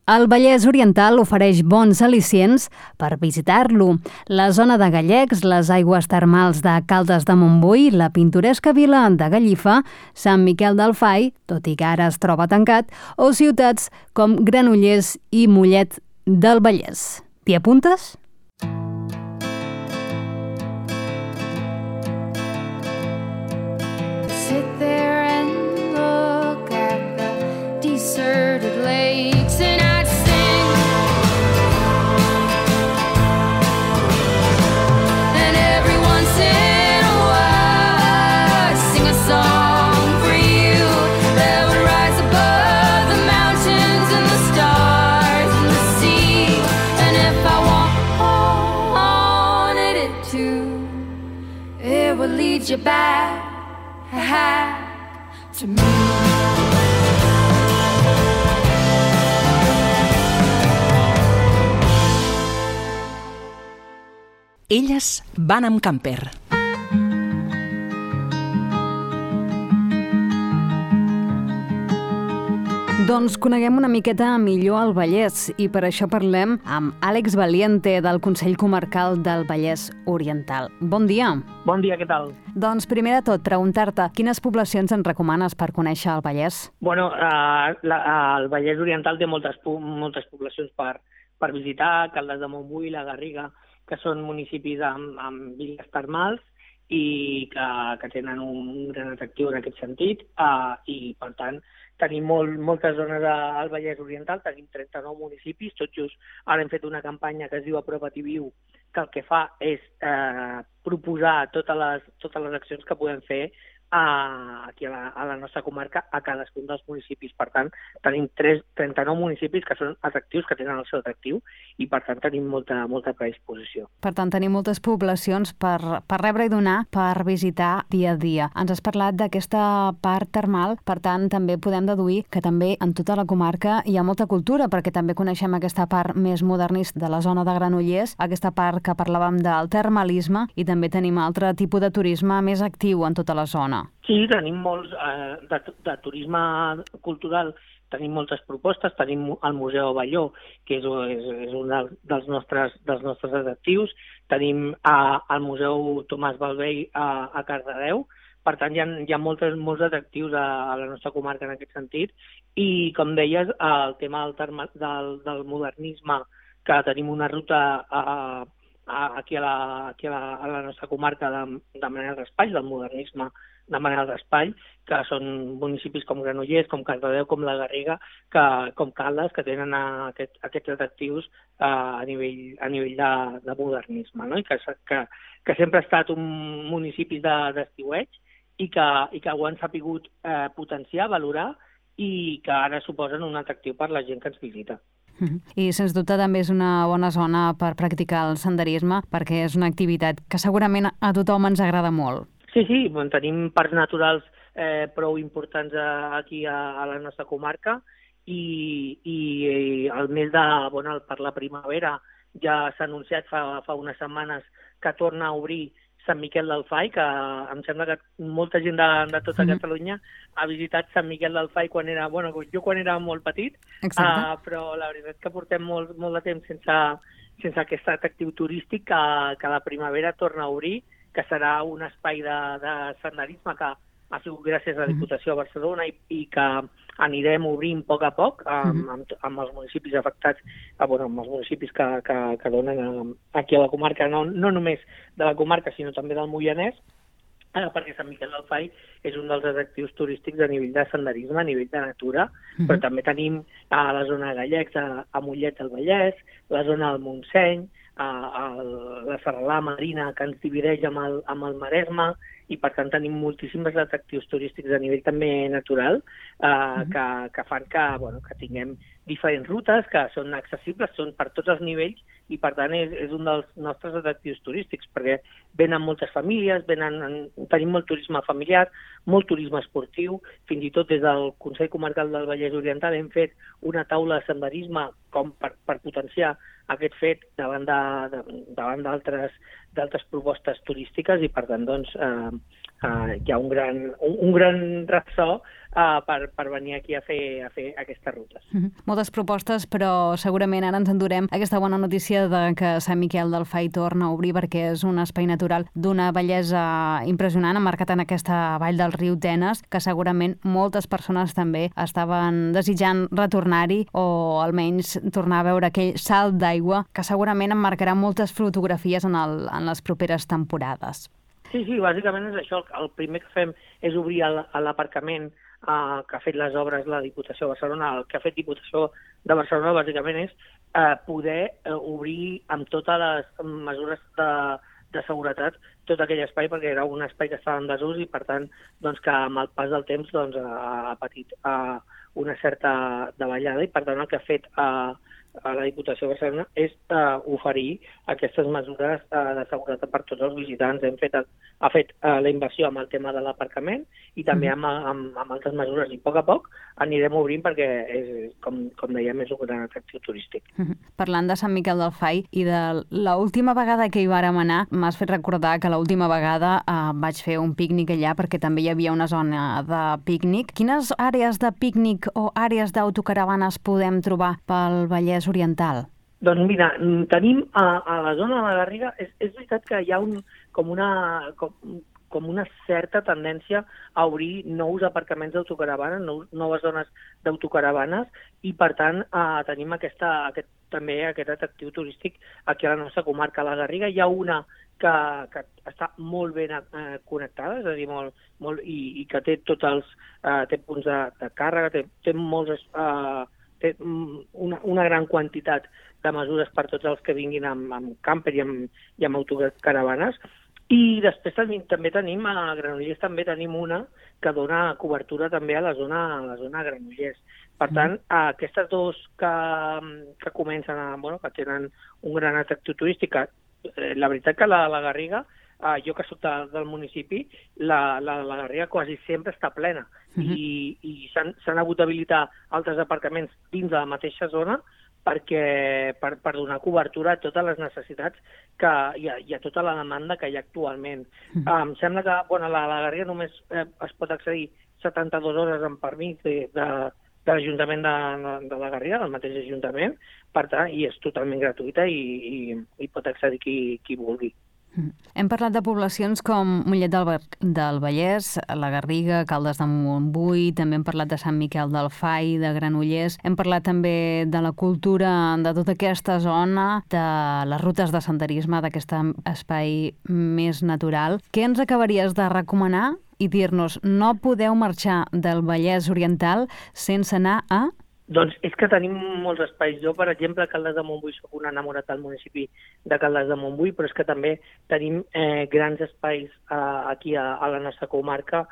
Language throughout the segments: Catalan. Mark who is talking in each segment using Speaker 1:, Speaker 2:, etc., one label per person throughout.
Speaker 1: El Vallès Oriental ofereix bons al·licients per visitar-lo. La zona de Gallecs, les aigües termals de Caldes de Montbui, la pintoresca vila de Gallifa, Sant Miquel del Fai, tot i que ara es troba tancat, o ciutats com Granollers i Mollet del Vallès. T'hi apuntes?
Speaker 2: Sit there and look at the deserted lakes and I'd sing. And every once in a while I'd sing a song for you that would rise above the mountains and the stars and the sea. And if I wanted it to, it would lead you back to me.
Speaker 3: Elles van amb camper.
Speaker 1: Doncs coneguem una miqueta millor el Vallès i per això parlem amb Àlex Valiente del Consell Comarcal del Vallès Oriental. Bon dia.
Speaker 4: Bon dia, què tal?
Speaker 1: Doncs primer de tot, preguntar-te quines poblacions ens recomanes per conèixer el Vallès?
Speaker 4: Bueno, el Vallès Oriental té moltes poblacions per visitar, Caldes de Montbui, la Garriga, que són municipis amb viles termals i que tenen un gran atractiu en aquest sentit i, per tant, tenim moltes zones al Vallès Oriental, tenim 39 municipis, tot just ara hem fet una campanya que es diu Apropa't i Viu, que el que fa és proposar totes les accions que podem fer aquí a la nostra comarca, a cadascun dels municipis. Per tant, tenim 39 municipis que són atractius, que tenen el seu atractiu, i per tant tenim molta predisposició.
Speaker 1: Per tant, tenim moltes poblacions per rebre i donar, per visitar dia a dia. Ens has parlat d'aquesta part termal, per tant, també podem deduir que també en tota la comarca hi ha molta cultura, perquè també coneixem aquesta part més modernista de la zona de Granollers, aquesta part que parlàvem del termalisme, i també tenim altre tipus de turisme més actiu en tota la zona.
Speaker 4: Sí, tenim molts de turisme cultural, tenim moltes propostes, tenim el Museu Abelló, que és un dels nostres atractius, tenim el Museu Tomàs Balvei a Cardedeu, per tant hi ha molts atractius a la nostra comarca en aquest sentit, i com deies, el tema del modernisme, que tenim una ruta aquí a la nostra comarca de Manel Raspall, del modernisme de Manel Raspall, que són municipis com Granollers, com Cardedeu, com la Garriga, com Caldes, que tenen aquests atractius a nivell de modernisme, no? I que sempre ha estat un municipi d'estiueig i que ho han sapigut potenciar, valorar, i que ara suposen un atractiu per la gent que ens visita.
Speaker 1: I, sens dubte, també és una bona zona per practicar el senderisme, perquè és una activitat que segurament a tothom ens agrada molt.
Speaker 4: Sí, tenim parcs naturals prou importants aquí a la nostra comarca i el mes per la primavera ja s'ha anunciat fa unes setmanes que torna a obrir Sant Miquel del Fai, que em sembla que molta gent de tota Catalunya ha visitat Sant Miquel del Fai quan era molt petit, però la veritat que portem molt de temps sense aquest atractiu turístic que la primavera torna a obrir, que serà un espai de senderisme que ha sigut gràcies a la Diputació de Barcelona i que anirem obrint a poc amb els municipis afectats, amb els municipis que donen aquí a la comarca, no només de la comarca, sinó també del Moianès, perquè Sant Miquel del Fai és un dels atractius turístics a nivell de senderisme, a nivell de natura, però també tenim a la zona de Gallecs, a Mollet del Vallès, la zona del Montseny, la serralada marina que ens divideix amb el Maresme, i per tant tenim moltíssims atractius turístics a nivell també natural que fan que tinguem diferents rutes que són accessibles, són per tots els nivells, i per tant és un dels nostres atractius turístics, perquè venen moltes famílies, tenim molt turisme familiar, molt turisme esportiu, fins i tot des del Consell Comarcal del Vallès Oriental hem fet una taula de senderisme com per potenciar aquest fet davant d'altres propostes turístiques, i per tant hi ha un gran ressò per venir aquí a fer aquestes rutes.
Speaker 1: Moltes propostes, però segurament ara ens endurem aquesta bona notícia de que Sant Miquel del Fai torna a obrir, perquè és un espai natural d'una bellesa impressionant, emmarcat en aquesta vall del riu Tenes, que segurament moltes persones també estaven desitjant retornar-hi o almenys tornar a veure aquell salt d'aigua que segurament emmarcarà moltes fotografies en les properes temporades.
Speaker 4: Sí, bàsicament és això. El primer que fem és obrir l'aparcament que ha fet les obres la Diputació de Barcelona. El que ha fet Diputació de Barcelona bàsicament és poder obrir amb totes les mesures de seguretat tot aquell espai, perquè era un espai que estava en desús i, per tant, doncs, que amb el pas del temps doncs, ha patit una certa davallada, i, per tant, el que ha fet a la Diputació de Barcelona és oferir aquestes mesures de seguretat per tots els visitants. Ha fet la inversió amb el tema de l'aparcament i també amb altres mesures, i a poc anirem obrint perquè, com dèiem, és un gran atractiu turístic.
Speaker 1: Parlant de Sant Miquel del Fai i de l'última vegada que hi vàrem anar, m'has fet recordar que l'última vegada vaig fer un pícnic allà, perquè també hi havia una zona de pícnic. Quines àrees de pícnic o àrees d'autocaravanes podem trobar pel Vallès Oriental?
Speaker 4: Doncs mira, tenim a la zona de la Garriga, és veritat que hi ha com una certa tendència a obrir nous aparcaments d'autocaravanes, noves zones d'autocaravanes, i per tant tenim també aquest atractiu turístic aquí a la nostra comarca. A la Garriga hi ha una que està molt ben connectada, és a dir, i que té té punts de càrrega, té una gran quantitat de mesures per tots els que vinguin amb camper i amb autocaravanes. I després també tenim, a Granollers també tenim una que dona cobertura també a la zona Granollers. Per tant, aquestes dues que comencen, que tenen un gran atractiu turístic, la veritat que la Garriga, jo que soc del municipi, la Garriga quasi sempre està plena, i s'han hagut d'habilitar altres aparcaments dins de la mateixa zona per donar cobertura a totes les necessitats i a tota la demanda que hi ha actualment. Em sembla que a la Garriga només es pot accedir 72 hores amb permís de l'Ajuntament de la Garriga, del mateix Ajuntament, per tant, i és totalment gratuïta i pot accedir qui vulgui.
Speaker 1: Hem parlat de poblacions com Mollet del Vallès, la Garriga, Caldes de Montbui, també hem parlat de Sant Miquel del Fai, de Granollers, hem parlat també de la cultura de tota aquesta zona, de les rutes de senderisme, d'aquest espai més natural. Què ens acabaries de recomanar i dir-nos no podeu marxar del Vallès Oriental sense anar a...
Speaker 4: Doncs és que tenim molts espais. Jo, per exemple, a Caldes de Montbui soc un enamorat del municipi de Caldes de Montbui, però és que també tenim grans espais aquí a la nostra comarca.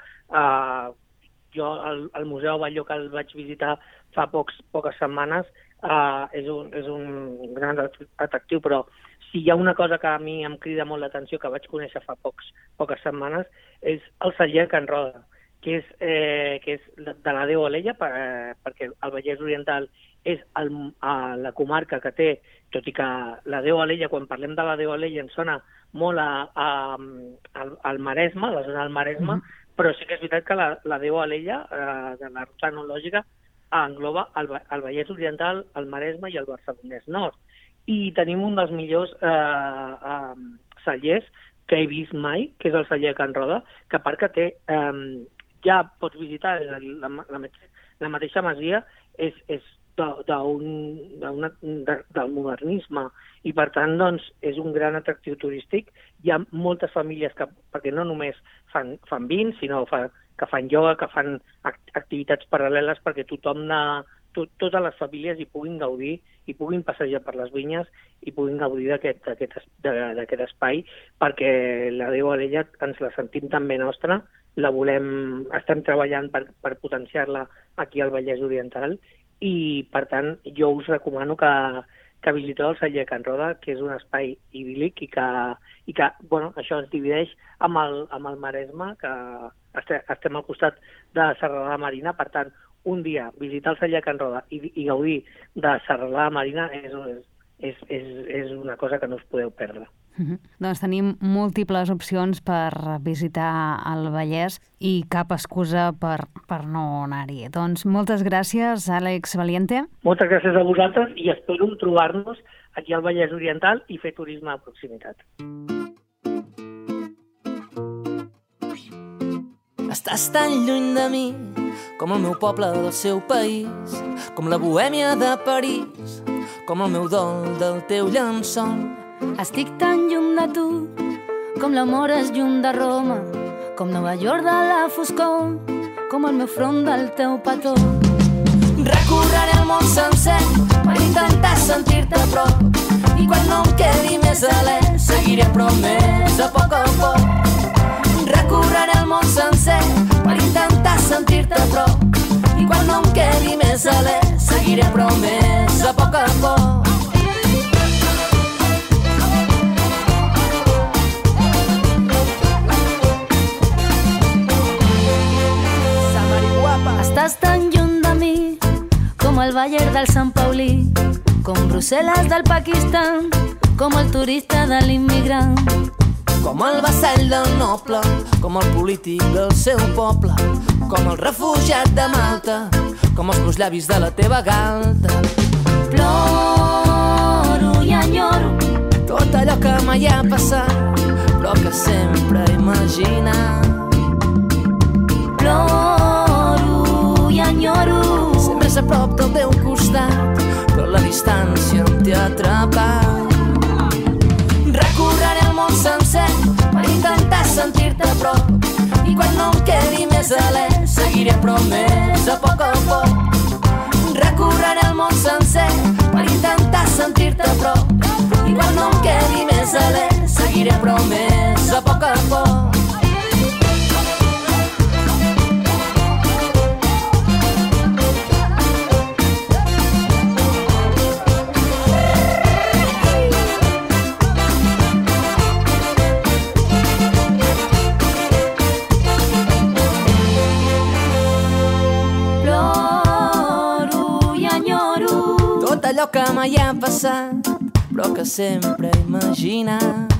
Speaker 4: Jo, el Museu Batlló, que el vaig visitar fa poques setmanes, és un gran atractiu, però si hi ha una cosa que a mi em crida molt l'atenció, que vaig conèixer fa poques setmanes, és el celler Can Roda, que és de la Déu Alella, perquè el Vallès Oriental és la comarca que té, tot i que la Déu Alella, quan parlem de la Déu Alella, ens sona molt al Maresme, la zona del Maresme, però sí que és veritat que la Déu Alella, de la ruta etnològica, engloba el Vallès Oriental, el Maresme i el Barcelonès Nord. I tenim un dels millors cellers que he vist mai, que és el celler Can Roda, que a part que té... ja pots visitar, la mateixa masia és del modernisme, i per tant doncs, és un gran atractiu turístic. Hi ha moltes famílies perquè no només fan vins, sinó que fan ioga, que fan activitats paral·leles perquè totes les famílies hi puguin gaudir, i puguin passejar per les vinyes i puguin gaudir d'aquest espai, perquè la Déu Alella ens la sentim també nostra, estem treballant per potenciar-la aquí al Vallès Oriental, i per tant jo us recomano que visiteu el celler Can Roda, que és un espai idíl·lic i que això es divideix amb el Maresme, que estem al costat de Serralada Marina. Per tant, un dia visitar el celler Can Roda i gaudir de Serralada Marina és una cosa que no us podeu perdre.
Speaker 1: Doncs tenim múltiples opcions per visitar el Vallès i cap excusa per no anar-hi. Doncs moltes gràcies, Àlex Valiente.
Speaker 4: Moltes gràcies a vosaltres i espero trobar-nos aquí al Vallès Oriental i fer turisme a proximitat.
Speaker 5: Estàs tan lluny de mi com el meu poble del seu país, com la bohèmia de París, com el meu dol del teu llençol.
Speaker 6: Estic tan lluny de tu com l'amor és lluny de Roma, com Nova York de la foscor, com el meu front del teu petó.
Speaker 5: Recorreré el món sencer per intentar sentir-te a prop, i quan no em quedi més alè seguiré promès a poc a poc. Recorreré el món sencer per intentar sentir-te a prop, i quan no em quedi més alè seguiré promès a poc a poc.
Speaker 6: Estàs tan lluny de mi com el Bayer del Sant Paulí, com Brussel·les del Pakistan, com el turista de l'immigrant,
Speaker 5: com el vassall del noble, com el polític del seu poble, com el refugiat de Malta, com els meus llavis de la teva galta.
Speaker 6: Ploro i enyoro
Speaker 5: tot allò que mai ha passat, però que sempre he imaginat.
Speaker 6: Ploro i enyoro
Speaker 5: ser més a prop del teu costat, però la distància em té atrapat. Recorreré el món sencer per intentar sentir-te a prop, i quan no em quedi més alè seguiré promès a poc a poc. Recorreré el món sencer per intentar sentir-te a prop, i quan no em quedi més alè seguiré promès a poc a poc. Allò que mai ha passat, però que sempre he imaginat.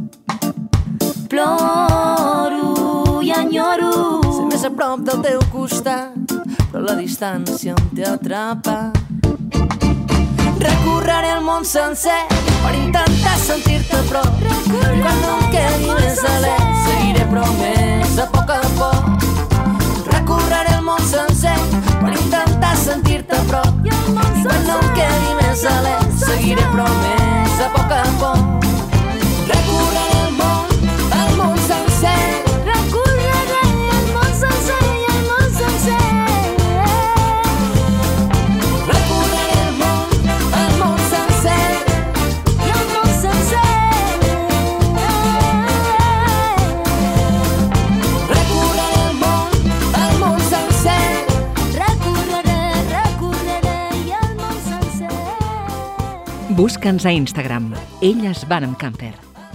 Speaker 6: Ploro i enyoro
Speaker 5: ser més a prop del teu costat, però la distància em té atrapat. Recorreré el món sencer per intentar sentir-te a prop, i quan no em quedi més alè seguiré promès a poc a poc. Recorreré el món sencer per intentar sentir-te a prop, i quan no em quedi més alè seguiré promès a poc a poc. Recorreré el món sencer.
Speaker 6: Recorreré el món sencer i el món sencer.
Speaker 5: Recorreré el món sencer
Speaker 6: I el món sencer.
Speaker 5: Recorreré el món sencer.
Speaker 6: Recorreré i el món sencer.
Speaker 3: Busca'ns a Instagram. Elles van amb camper.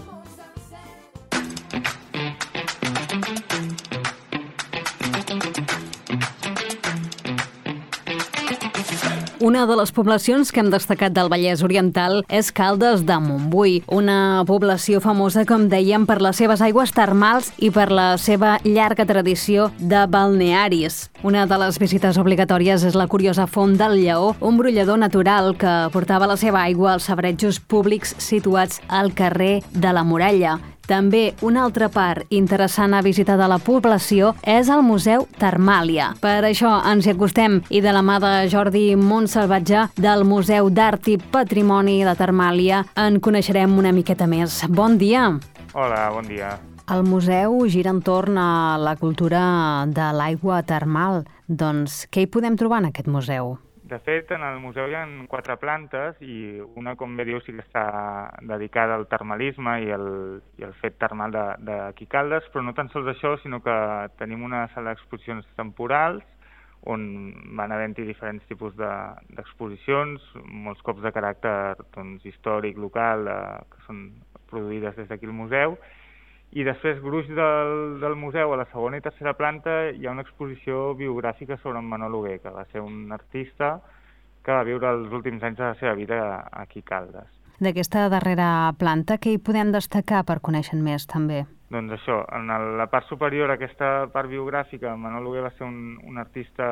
Speaker 1: Una de les poblacions que hem destacat del Vallès Oriental és Caldes de Montbui, una població famosa, com dèiem, per les seves aigües termals i per la seva llarga tradició de balnearis. Una de les visites obligatòries és la curiosa Font del Lleó, un brollador natural que portava la seva aigua als sabrejos públics situats al carrer de la Muralla. També una altra part interessant a visitar de la població és el Museu Termàlia. Per això ens hi acostem i de la mà de Jordi Montsalvatge del Museu d'Art i Patrimoni de Termàlia en coneixerem una miqueta més. Bon dia!
Speaker 7: Hola, bon dia.
Speaker 1: El museu gira entorn a la cultura de l'aigua termal. Doncs què hi podem trobar en aquest museu?
Speaker 7: De fet, en el museu hi ha 4 plantes i una, com bé diu, sí que està dedicada al termalisme i al fet termal d'aquí Caldes, però no tan sols això, sinó que tenim una sala d'exposicions temporals on van havent-hi diferents tipus d'exposicions, molts cops de caràcter històric, local, que són produïdes des d'aquí al museu. I després, gruix del museu, a la segona i tercera planta, hi ha una exposició biogràfica sobre en Manol Hugué, que va ser un artista que va viure els últims anys de la seva vida aquí a Caldes.
Speaker 1: d'aquesta darrera planta. Què hi podem destacar per conèixer més, també?
Speaker 7: Doncs això, en la part superior, aquesta part biogràfica, Manol Hugué va ser un artista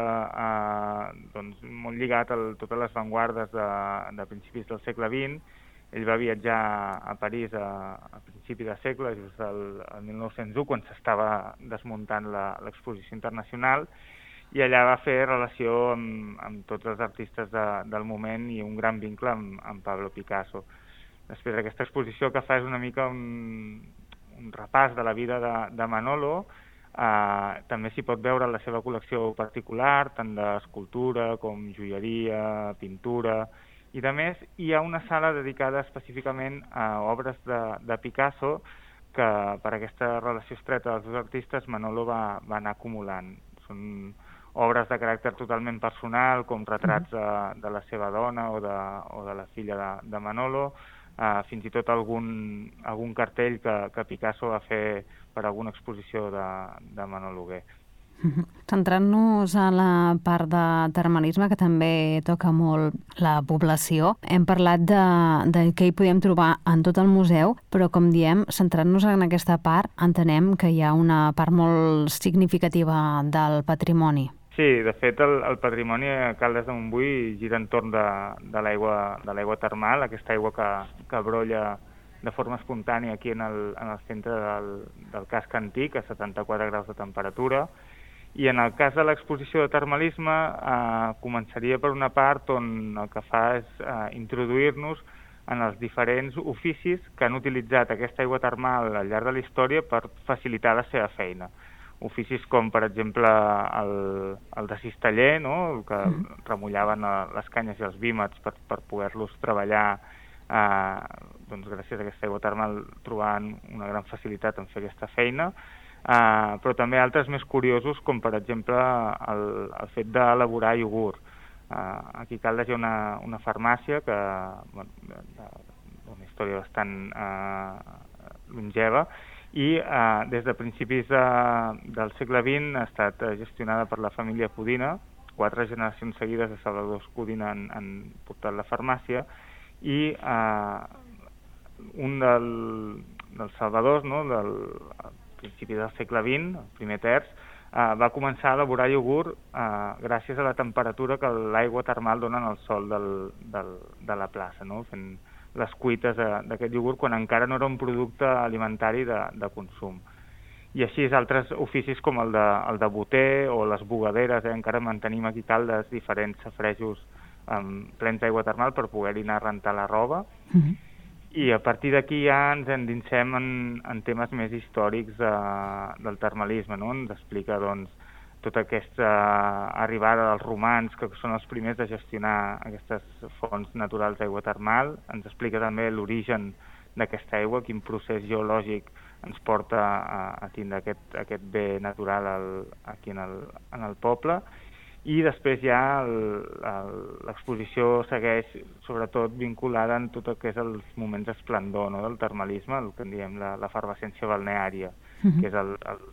Speaker 7: doncs, molt lligat a totes les vanguardes de principis del segle XX. Ell va viatjar a París a principi de segle, just el 1901, quan s'estava desmuntant l'exposició internacional, i allà va fer relació amb tots els artistes del moment i un gran vincle amb Pablo Picasso. Després d'aquesta exposició que fa és una mica un repàs de la vida de Manolo. També s'hi pot veure la seva col·lecció particular, tant d'escultura com joieria, pintura i de més. Hi ha una sala dedicada específicament a obres de Picasso que per aquesta relació estreta dels dos artistes Manolo va anar acumulant. Són obres de caràcter totalment personal, com retrats de la seva dona o de la filla de Manolo, fins i tot algun cartell que Picasso va fer per alguna exposició de Manol Hugué.
Speaker 1: Centrant-nos a la part de termalisme, que també toca molt la població, hem parlat de què hi podem trobar en tot el museu, però com diem, centrant-nos en aquesta part, entenem que hi ha una part molt significativa del patrimoni.
Speaker 7: Sí, de fet, el patrimoni a Caldes de Montbui gira entorn de l'aigua termal, aquesta aigua que brolla de forma espontània aquí en el centre del casc antic, a 74 graus de temperatura. I en el cas de l'exposició de termalisme, començaria per una part on el que fa és introduir-nos en els diferents oficis que han utilitzat aquesta aigua termal al llarg de la història per facilitar la seva feina. Oficis com, per exemple, el de cisteller, no? Que remullaven les canyes i els vímets per poder-los treballar, doncs, gràcies a aquesta aigua termal trobant una gran facilitat en fer aquesta feina, però també altres més curiosos, com per exemple el fet d'elaborar iogurt. Aquí a Caldes hi ha una farmàcia que, una història bastant longeva, i des de principis del segle XX ha estat gestionada per la família Codina. 4 generacions seguides de salvadors Codina han portat la farmàcia, i un dels salvadors, no, del principi del segle XX, el primer terç, va començar a elaborar iogurt gràcies a la temperatura que l'aigua termal dona en el sòl de la plaça, no? Fent les cuites d'aquest iogurt quan encara no era un producte alimentari de consum. I així altres oficis com el de boter o les bugaderes, encara mantenim aquí a Caldes diferents safaretjos plens d'aigua termal per poder-hi anar a rentar la roba. I a partir d'aquí ja ens endinsem en temes més històrics del termalisme, no? Ens explica, doncs, tota aquesta arribada dels romans, que són els primers de gestionar aquestes fonts naturals d'aigua termal. Ens explica també l'origen d'aquesta aigua, quin procés geològic ens porta a tindre aquest bé natural aquí en el poble. I després ja l'exposició segueix sobretot vinculada en tot el que és els moments d'esplendor, no?, del termalisme, el que en diem l'efervescència balneària, que és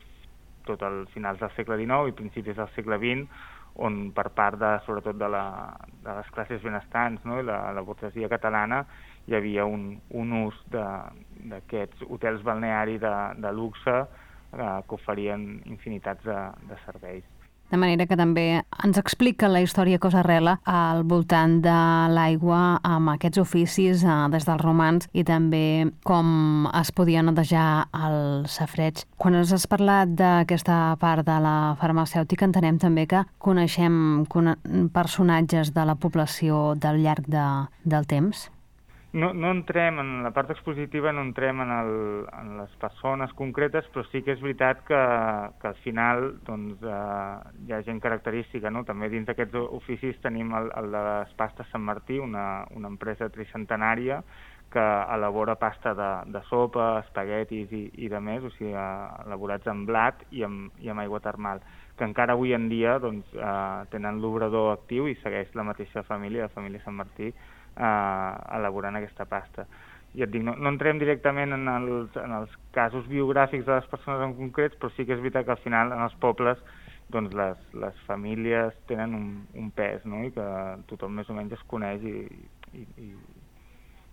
Speaker 7: tot al finals del segle XIX i principis del segle XX, on per part sobretot de les classes benestants, no?, i la burgesia catalana, hi havia un ús d'aquests hotels balneari de luxe que oferien infinitats de serveis.
Speaker 1: De manera que també ens explica la història que s'arrela al voltant de l'aigua amb aquests oficis des dels romans i també com es podia netejar el safareig. Quan ens has parlat d'aquesta part de la farmacèutica, entenem també que coneixem personatges de la població del llarg del temps?
Speaker 7: No entrem en la part expositiva, no entrem en les persones concretes, però sí que és veritat que al final doncs, hi ha gent característica, no? També dins d'aquests oficis tenim el de les pastes Sant Martí, una empresa tricentenària que elabora pasta de sopa, espaguetis i de més, o sigui, elaborats amb blat i amb aigua termal, que encara avui en dia doncs, tenen l'obrador actiu i segueix la mateixa família, la família Sant Martí, elaborant aquesta pasta. I et dic, no entrem directament en els casos biogràfics de les persones en concrets, però sí que és veritat que al final en els pobles doncs les famílies tenen un pes, no?, i que tothom més o menys es coneix i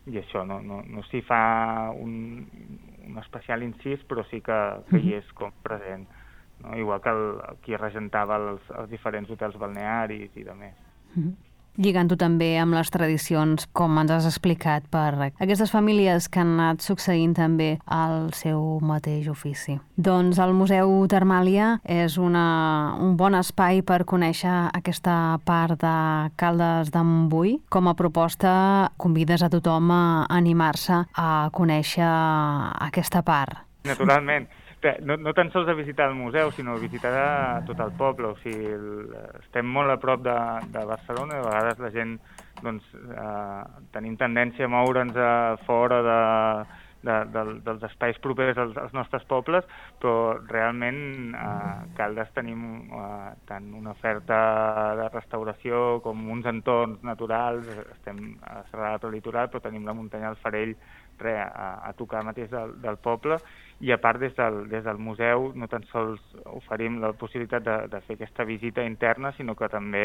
Speaker 7: això, no s'hi fa un especial incís, però sí que hi és com present, no? Igual que qui regentava els diferents hotels balnearis i de més.
Speaker 1: Lligant-ho també amb les tradicions, com ens has explicat, per aquestes famílies que han anat succeint també el seu mateix ofici. Doncs el Museu Termàlia és un bon espai per conèixer aquesta part de Caldes de Montbui. Com a proposta, convides a tothom a animar-se a conèixer aquesta part.
Speaker 7: Naturalment. No tan sols a visitar el museu, sinó a visitar tot el poble. O sigui, estem molt a prop de Barcelona i a vegades la gent tenim tendència a moure'ns fora dels espais propers als nostres pobles, però realment a Caldes tenim tant una oferta de restauració com uns entorns naturals. Estem a Serralada Prelitoral, però tenim la muntanya del Farell a tocar mateix del poble, i a part des del museu no tan sols oferim la possibilitat de fer aquesta visita interna, sinó que també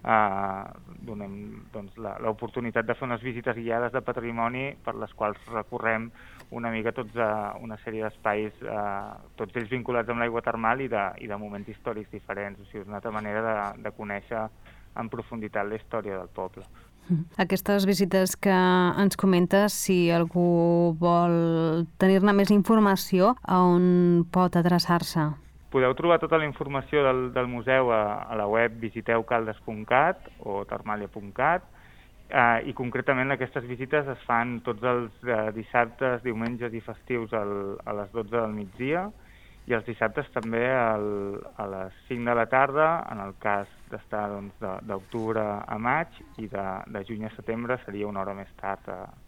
Speaker 7: donem l'oportunitat de fer unes visites guiades de patrimoni per les quals recorrem una mica una sèrie d'espais, tots ells vinculats amb l'aigua termal i de moments històrics diferents. O sigui, és una altra manera de conèixer en profunditat la història del poble.
Speaker 1: Aquestes visites que ens comentes, si algú vol tenir-ne més informació, a on pot adreçar-se?
Speaker 7: Podeu trobar tota la informació del museu a la web visiteucaldes.cat o termalia.cat, i concretament aquestes visites es fan tots els dissabtes, diumenges i festius a les 12 del migdia, i els dissabtes també a les 5 de la tarda, en el cas d'estar d'octubre a maig, i de juny a setembre seria una hora més tard,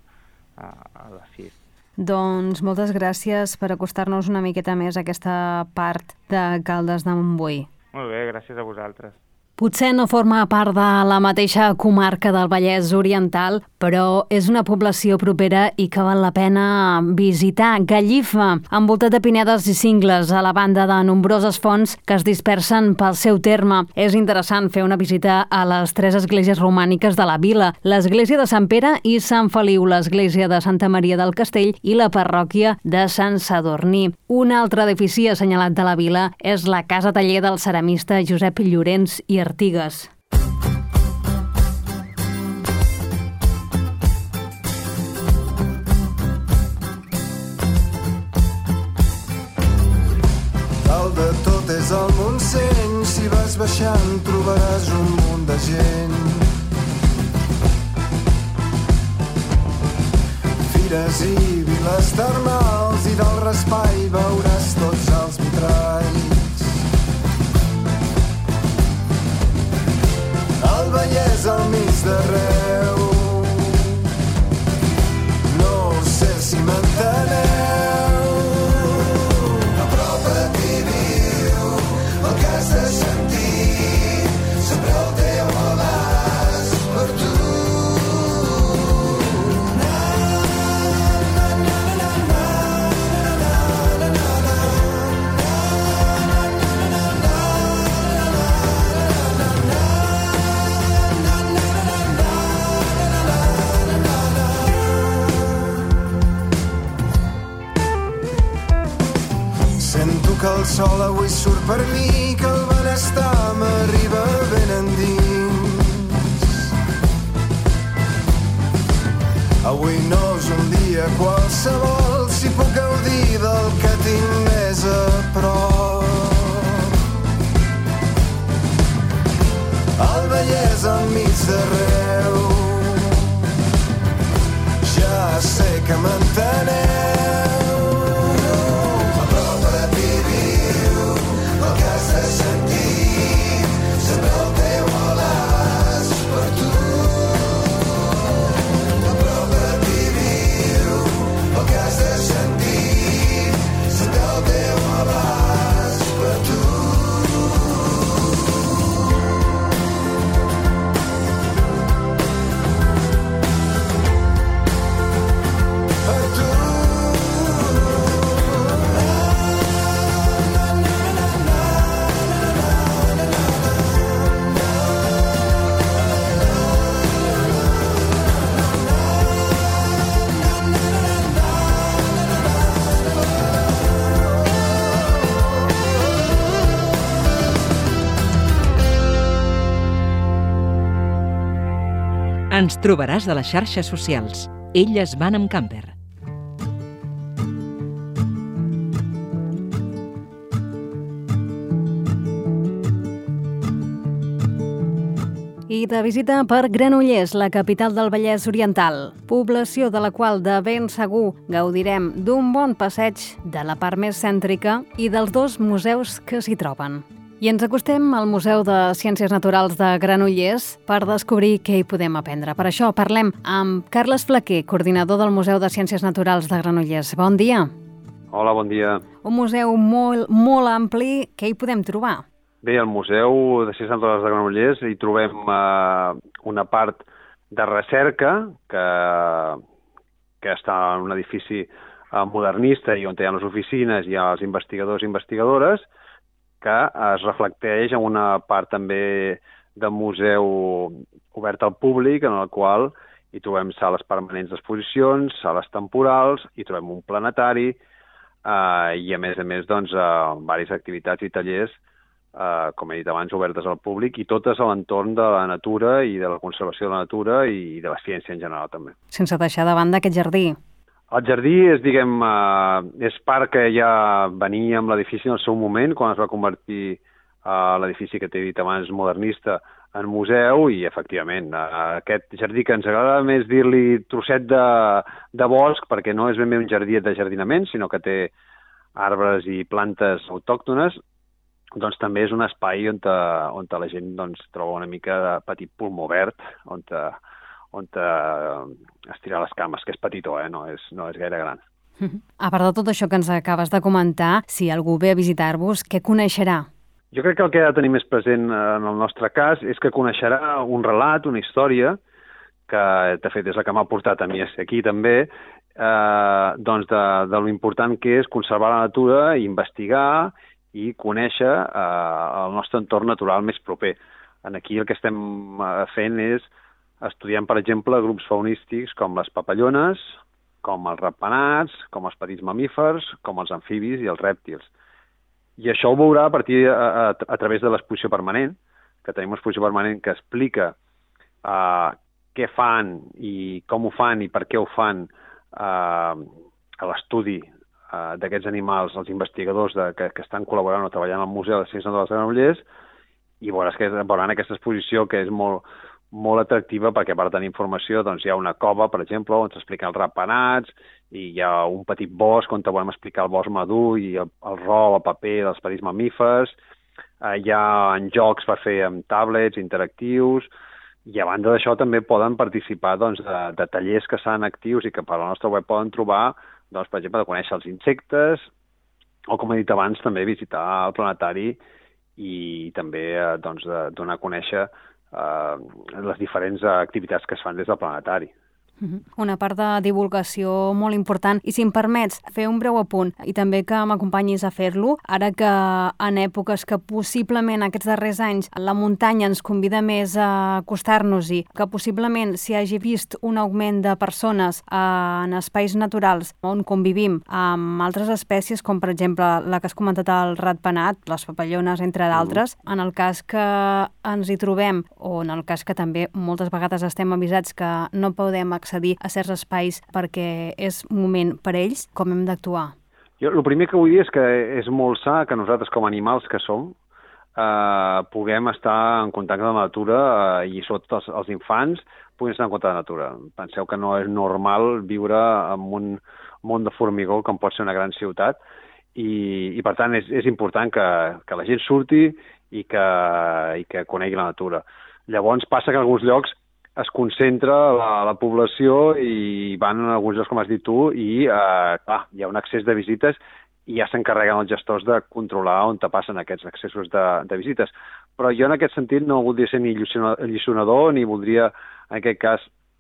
Speaker 7: a les 6.
Speaker 1: Doncs moltes gràcies per acostar-nos una miqueta més a aquesta part de Caldes de Montbui.
Speaker 7: Molt bé, gràcies a vosaltres.
Speaker 1: Potser no forma part de la mateixa comarca del Vallès Oriental, però és una població propera i que val la pena visitar. Gallifa, envoltat de pinedes i cingles, a la banda de nombroses fonts que es dispersen pel seu terme. És interessant fer una visita a les 3 esglésies romàniques de la vila, l'església de Sant Pere i Sant Feliu, l'església de Santa Maria del Castell i la parròquia de Sant Sadurní. Un altre edifici assenyalat de la vila és la casa taller del ceramista Josep Llorens i Artigas.
Speaker 8: Dalt de tot és el Montseny, si vas baixant trobaràs un munt de gent. Fires i viles termals i del Raspai veuràs tots els vitralls. El Vallès al mig d'arreu, no sé si m'enteneu. A prop de qui viu el que has de sentir, sempre el teu abast per tu. Que el sol avui surt per mi, que el benestar m'arriba ben endins. Avui no és un dia qualsevol, si puc gaudir del que tinc més a prop. El Vallès al mig d'arreu, ja sé que m'enteneu. Per tu.
Speaker 3: Ens trobaràs a les xarxes socials. Elles van amb camper.
Speaker 1: I de visita per Granollers, la capital del Vallès Oriental, població de la qual de ben segur gaudirem d'un bon passeig de la part més cèntrica i dels 2 museus que s'hi troben. I ens acostem al Museu de Ciències Naturals de Granollers per descobrir què hi podem aprendre. Per això parlem amb Carles Flaquer, coordinador del Museu de Ciències Naturals de Granollers. Bon dia.
Speaker 9: Hola, bon dia.
Speaker 1: Un museu molt ampli. Què hi podem trobar?
Speaker 9: Bé, al Museu de Ciències Naturals de Granollers hi trobem una part de recerca que està en un edifici modernista i on hi ha les oficines i els investigadors i investigadores, que es reflecteix en una part també de museu obert al públic, en el qual hi trobem sales permanents d'exposicions, sales temporals, hi trobem un planetari i, a més, doncs, diverses activitats i tallers, com he dit abans, obertes al públic, i totes a l'entorn de la natura i de la conservació de la natura i de la ciència en general, també.
Speaker 1: Sense deixar de banda aquest jardí.
Speaker 9: El jardí és part que ja venia amb l'edifici en el seu moment, quan es va convertir l'edifici que t'he dit abans, modernista, en museu, i efectivament aquest jardí, que ens agrada més dir-li trosset de bosc, perquè no és ben bé un jardí de jardinament, sinó que té arbres i plantes autòctones, doncs també és un espai on la gent troba una mica de petit pulmó verd, on estirar les cames, que és petitó, no és gaire gran.
Speaker 1: A part de tot això que ens acabes de comentar, si algú ve a visitar-vos, què coneixerà?
Speaker 9: Jo crec que el que ha de tenir més present en el nostre cas és que coneixerà un relat, una història, que de fet és la que m'ha portat a mi aquí també, de lo important que és conservar la natura, investigar i conèixer el nostre entorn natural més proper. Aquí el que estem fent és estudiant, per exemple, grups faunístics com les papallones, com els ratpenats, com els petits mamífers, com els amfibis i els rèptils. I això ho veurà a través de l'exposició permanent, que tenim una exposició permanent que explica què fan i com ho fan i per què ho fan a l'estudi d'aquests animals, els investigadors que estan col·laborant o treballant al Museu de Ciències Naturals de Granollers, i veuran aquesta exposició que és molt atractiva, perquè a part de tenir informació hi ha una cova, per exemple, on s'expliquen els ratpenats, i hi ha un petit bosc on volem explicar el bosc madur i el rol, el paper dels petits mamífers, hi ha jocs per fer amb tablets interactius, i a banda d'això també poden participar de tallers que estan actius i que per la nostra web poden trobar, per exemple, de conèixer els insectes, o, com he dit abans, també visitar el planetari i també de donar a conèixer les diferents activitats que es fan des del planetari.
Speaker 1: Una part de divulgació molt important. I si em permets fer un breu apunt i també que m'acompanyis a fer-lo, ara que en èpoques que possiblement aquests darrers anys la muntanya ens convida més a acostar-nos-hi, que possiblement s'hi hagi vist un augment de persones en espais naturals on convivim amb altres espècies, com per exemple la que has comentat, el ratpenat, les papallones, entre d'altres, en el cas que ens hi trobem, o en el cas que també moltes vegades estem avisats que no podem accedir a certs espais perquè és un moment per ells, com hem d'actuar?
Speaker 9: Jo el primer que vull dir és que és molt sa que nosaltres, com a animals que som, puguem estar en contacte amb la natura i sobretot els infants puguin estar en contacte amb la natura. Penseu que no és normal viure en un món de formigó com pot ser una gran ciutat i per tant és important que la gent surti i que conegui la natura. Llavors passa que en alguns llocs es concentra la població i van a alguns llocs, com has dit tu, i clar, hi ha un excés de visites i ja s'encarreguen els gestors de controlar on passen aquests excessos de visites. Però jo en aquest sentit no voldria ser ni alliçonador ni voldria, en aquest cas,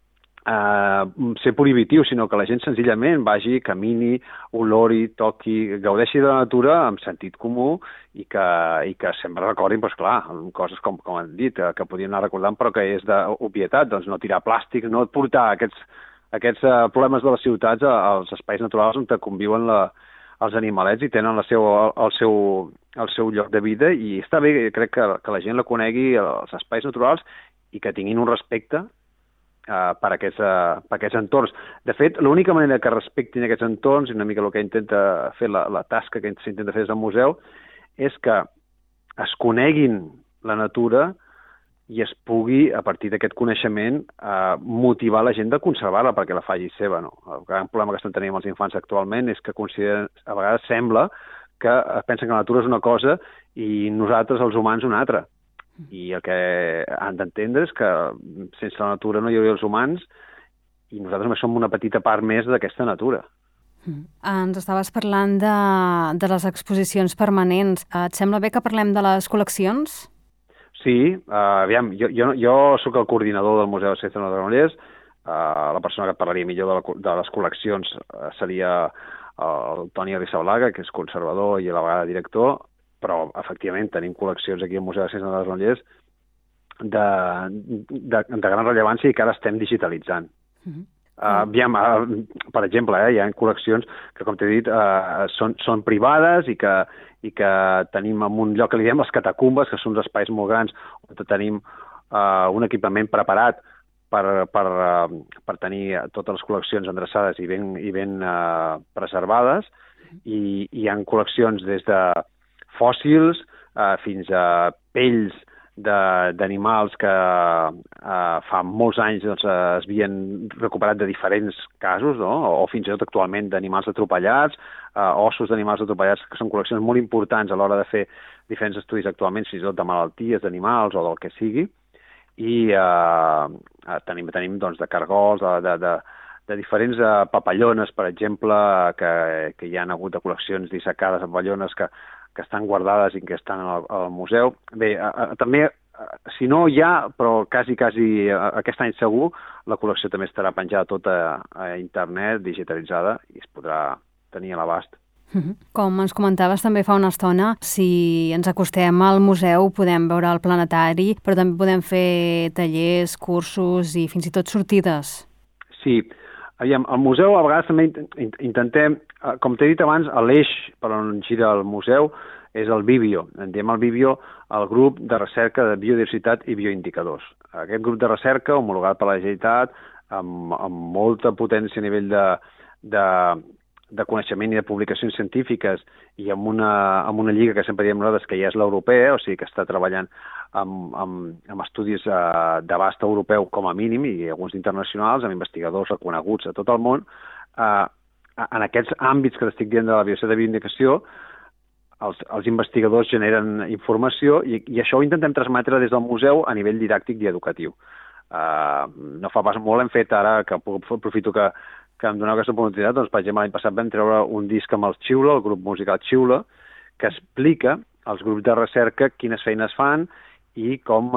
Speaker 9: ser prohibitiu, sinó que la gent senzillament vagi, camini, olori, toqui, gaudeixi de la natura amb sentit comú i que sempre recordin, doncs clar, coses com han dit, que podien anar recordant però que és d'obvietat, doncs no tirar plàstic, no portar aquests problemes de les ciutats als espais naturals on conviuen els animalets i tenen el seu lloc de vida, i està bé, crec que la gent la conegui, els espais naturals, i que tinguin un respecte per aquests entorns. De fet, l'única manera que respectin aquests entorns, i una mica el que intenta fer la tasca que s'intenta fer des del museu, és que es coneguin la natura i es pugui, a partir d'aquest coneixement, motivar la gent de conservar-la perquè la faci seva. No? El gran problema que estan tenint els infants actualment és que consideren, a vegades sembla que pensen que la natura és una cosa i nosaltres, els humans, una altra. I el que han d'entendre és que sense la natura no hi hauria els humans i nosaltres només som una petita part més d'aquesta natura.
Speaker 1: Ens estaves parlant de les exposicions permanents. Et sembla bé que parlem de les col·leccions?
Speaker 9: Sí, aviam, jo sóc el coordinador del Museu de Ciència de Granollers. La persona que et parlaria millor de les col·leccions seria el Toni Arrizabalaga, que és conservador i a la vegada director, però efectivament tenim col·leccions aquí al Museu de Ciència de Granollers de gran rellevància i que ara estem digitalitzant. Aviam, per exemple, hi ha col·leccions que, com t'he dit, són privades i que tenim en un lloc que li diem les catacumbes, que són uns espais molt grans on tenim un equipament preparat per tenir totes les col·leccions endreçades i ben preservades, i hi ha col·leccions des de fòssils fins a pells d'animals que fa molts anys es havien recuperat de diferents casos, no? O fins i tot actualment d'animals atropellats, ossos d'animals atropellats, que són col·leccions molt importants a l'hora de fer diferents estudis actualment, fins i tot de malalties d'animals o del que sigui, i tenim doncs, de cargols, de diferents papallones, per exemple, que hi ha hagut de col·leccions dissecades de papallones que estan guardades i que estan al museu. Bé, també, si no hi ha, però quasi aquest any segur, la col·lecció també estarà penjada tota a internet, digitalitzada, i es podrà tenir a l'abast.
Speaker 1: Com ens comentaves també fa una estona, si ens acostem al museu podem veure el planetari, però també podem fer tallers, cursos i fins i tot sortides.
Speaker 9: Sí, aviam, al museu a vegades també intentem, com t'he dit abans, l'eix per on gira el museu és el BIBIO. En diem el BIBIO el grup de recerca de biodiversitat i bioindicadors. Aquest grup de recerca, homologat per la Generalitat, amb molta potència a nivell de coneixement i de publicacions científiques i amb una lliga que sempre diem nosaltres que ja és l'europea, o sigui que està treballant amb estudis d'abast europeu com a mínim i alguns internacionals, amb investigadors reconeguts a tot el món. En aquests àmbits que t'estic dient de la biodiversitat de bioindicació, els investigadors generen informació i això ho intentem transmetre des del museu a nivell didàctic i educatiu. No fa pas molt, hem fet ara, que aprofito que em doneu aquesta oportunitat, doncs, per exemple, l'any passat vam treure un disc amb el Xiula, el grup musical Xiula, que explica als grups de recerca quines feines fan i com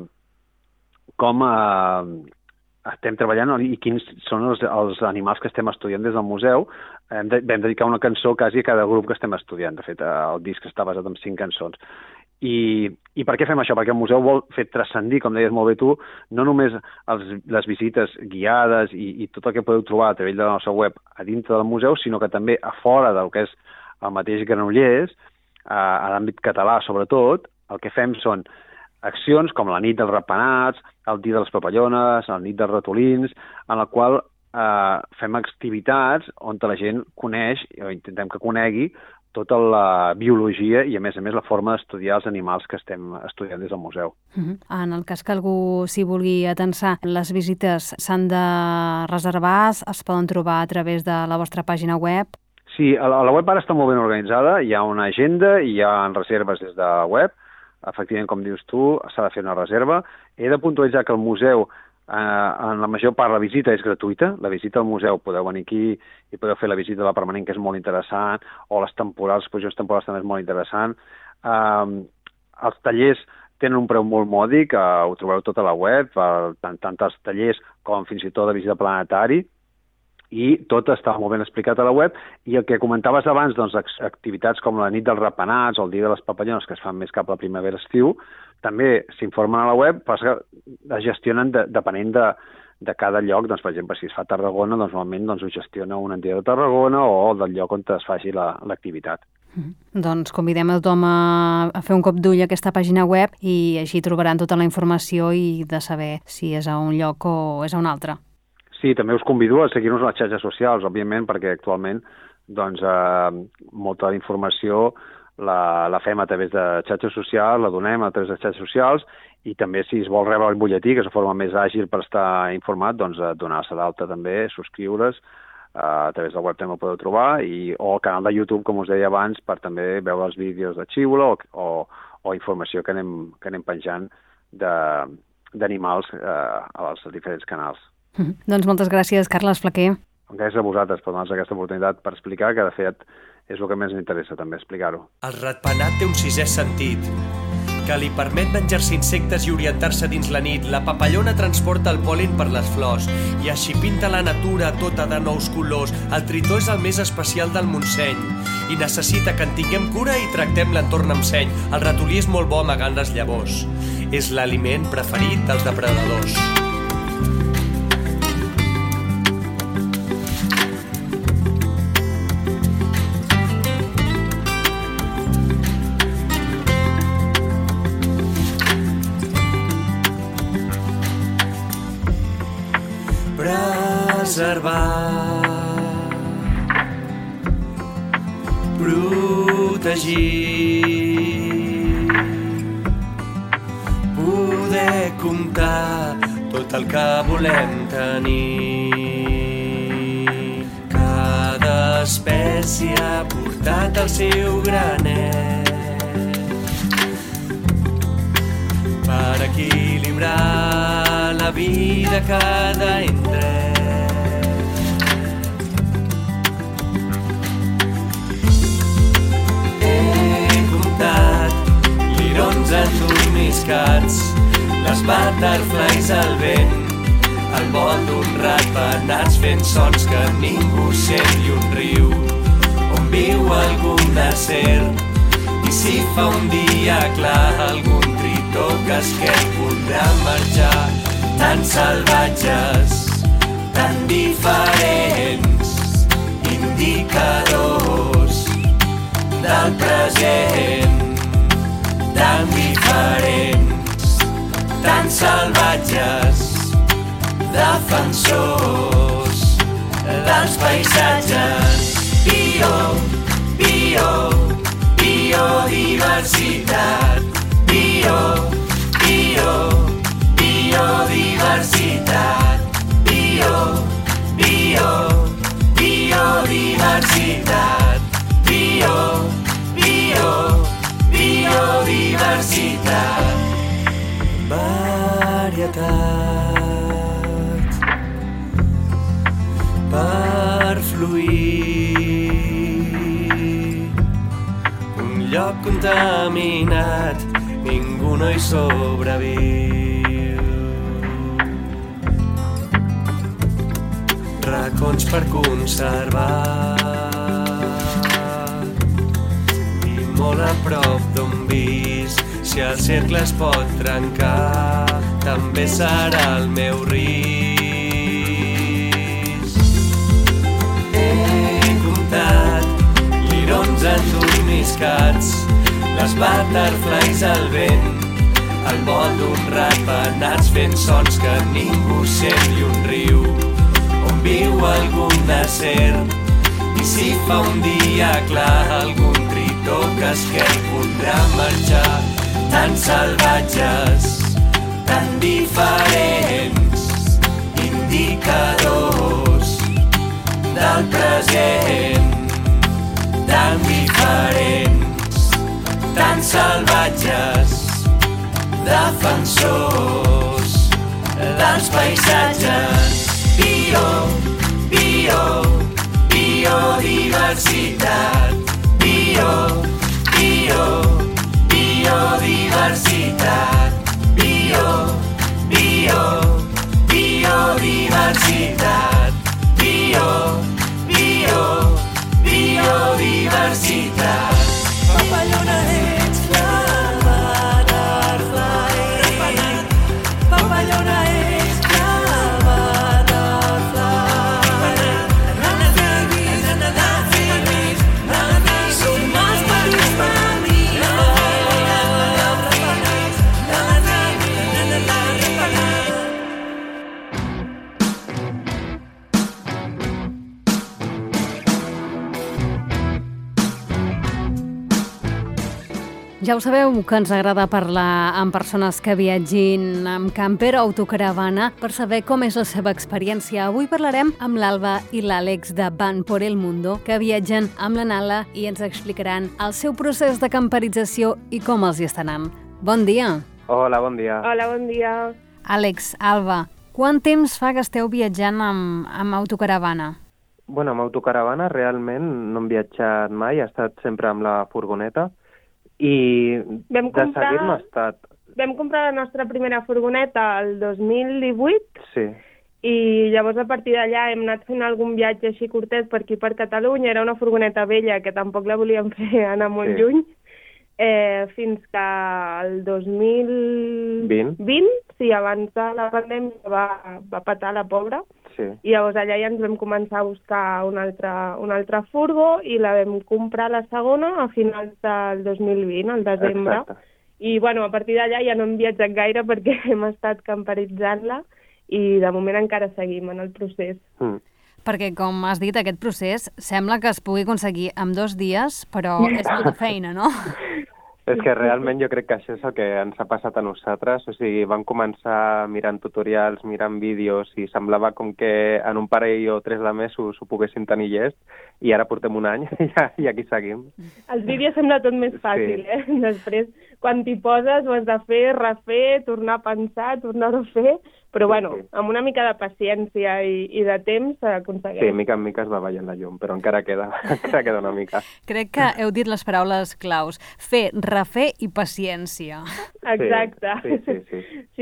Speaker 9: estem treballant i quins són els animals que estem estudiant des del museu. Vam dedicar una cançó quasi a cada grup que estem estudiant. De fet, el disc està basat en 5 cançons. I per què fem això? Perquè el museu vol fer transcendir, com deies molt bé tu, no només les visites guiades i tot el que podeu trobar a través de la nostra web a dintre del museu, sinó que també a fora del que és el mateix Granollers, a l'àmbit català sobretot, el que fem són accions com la nit dels ratpenats, el dia de les papallones, la nit dels ratolins, en la qual fem activitats on la gent coneix, o intentem que conegui, tota la biologia i, a més la forma d'estudiar els animals que estem estudiant des del museu.
Speaker 1: En el cas que algú s'hi vulgui atensar, les visites s'han de reservar, es poden trobar a través de la vostra pàgina web?
Speaker 9: Sí, la web ara està molt ben organitzada, hi ha una agenda, hi ha reserves des de la web. Efectivament, com dius tu, s'ha de fer una reserva. He de puntualitzar que el museu, en la major part, la visita és gratuïta. La visita al museu, podeu venir aquí i podeu fer la visita de la permanent, que és molt interessant, o les temporals, les exposicions temporals també és molt interessant. Els tallers tenen un preu molt mòdic, ho trobeu tot a la web, tant els tallers com fins i tot de visita planetari, i tot està molt ben explicat a la web. I el que comentaves abans, doncs, activitats com la nit dels ratpenats o el dia de les papallones, que es fan més cap a la primavera-estiu, també s'informen a la web, però es gestionen depenent de cada lloc. Doncs, per exemple, si es fa a Tarragona, doncs, normalment ho gestiona una entitat de Tarragona o del lloc on es faci l'activitat.
Speaker 1: Doncs convidem a tothom a fer un cop d'ull a aquesta pàgina web i així trobaran tota la informació i de saber si és a un lloc o és a un altre.
Speaker 9: Sí, també us convido a seguir-nos a les xarxes socials, òbviament, perquè actualment doncs, molta informació la fem a través de xarxes socials, la donem a través de xarxes socials i també si es vol rebre el butlletí, que és la forma més àgil per estar informat, doncs donar-se d'alta també, subscriure's, a través del web també ho podeu trobar, o el canal de YouTube, com us deia abans, per també veure els vídeos de Xiula o informació que anem penjant d'animals als diferents canals.
Speaker 1: Doncs moltes gràcies, Carles Flaquer.
Speaker 9: Gràcies a vosaltres per donar-nos aquesta oportunitat per explicar, que de fet és el que més m'interessa també explicar-ho.
Speaker 10: El ratpenat té un sisè sentit, que li permet menjar-se insectes i orientar-se dins la nit. La papallona transporta el pol·len per les flors i així pinta la natura tota de nous colors. El tritó és el més especial del Montseny i necessita que en tinguem cura i tractem l'entorn amb seny. El ratolí és molt bo amagant les llavors. És l'aliment preferit dels depredadors. Preservar, protegir, poder comptar tot el que volem tenir. Cada espècie ha portat el seu granet per equilibrar la vida a cada indret. Lirons endormiscats, les butterflies al vent, el vol d'un ratpenats fent sons que ningú sent i un riu on viu algun serp. I si fa un dia clar algun tritó que es qued voldrà marxar. Tan salvatges, tan diferents, indicadors del present. Tan diferents, tan salvatges, defensors dels paisatges. Biodiversitat. Biodiversitat. Biodiversitat. Biodiversitat. Varietat per fluir. Un lloc contaminat, ningú no hi sobreviu. Racons per conservar i molt a prop d'on vis. Si el cercle es pot trencar, també serà el meu risc. He comptat lirons endormiscats, les butterflies al vent, el vol d'un ratpenats fent sons que ningú sent i un riu on viu algun serp. I si fa un dia clar algun tritó que es qued voldrà marxar. Tan salvatges, tan diferents, indicadors del present. Tan diferents, tan salvatges, defensors dels paisatges. Biodiversitat. Biodiversitat. Biodiversitat. Biodiversitat. Papallona ets la butterfly. Papallona ets la butterfly.
Speaker 1: Ja ho sabeu que ens agrada parlar amb persones que viatgin amb camper o autocaravana per saber com és la seva experiència. Avui parlarem amb l'Alba i l'Àlex de Van por el Mundo, que viatgen amb la Nala i ens explicaran el seu procés de camperització i com els hi està anant. Bon dia!
Speaker 11: Hola, bon dia.
Speaker 12: Hola, bon dia.
Speaker 1: Àlex, Alba, quant temps fa que esteu viatjant amb autocaravana?
Speaker 11: Bueno, amb autocaravana realment no hem viatjat mai, he estat sempre amb la furgoneta i de seguir no he estat.
Speaker 12: Vam comprar la nostra primera furgoneta el 2018
Speaker 11: Sí.
Speaker 12: i llavors a partir d'allà hem anat fent algun viatge així curtet per aquí per Catalunya. Era una furgoneta vella que tampoc la volíem fer anar molt lluny. Fins que el 2020, sí, abans de la pandèmia, va patar la pobra.
Speaker 11: Sí.
Speaker 12: I llavors allà ja ens vam començar a buscar una altra furgo i la vam comprar la segona a finals del 2020, al desembre.
Speaker 11: Exacte.
Speaker 12: I bueno, a partir d'allà ja no hem viatjat gaire perquè hem estat camperitzant-la i de moment encara seguim en el procés.
Speaker 1: Perquè, com has dit, aquest procés sembla que es pugui aconseguir en 2 dies, però és molta feina, no?
Speaker 11: És que realment jo crec que això és el que ens ha passat a nosaltres. O sigui, vam començar mirant tutorials, mirant vídeos i semblava com que en un parell o 3 de mesos ho poguéssim tenir llest i ara portem un any i aquí seguim.
Speaker 12: Els vídeos sembla tot més fàcil,
Speaker 11: Sí.
Speaker 12: Després, quan t'hi poses, ho has de fer, refer, tornar a pensar, tornar-ho a fer, però bueno, amb una mica de paciència i de temps s'aconsegueix.
Speaker 11: Sí, mica en mica es va veient la llum, però encara queda una mica.
Speaker 1: Crec que heu dit les paraules claus. Fer, refer i paciència.
Speaker 12: Exacte.
Speaker 11: Sí.
Speaker 12: Si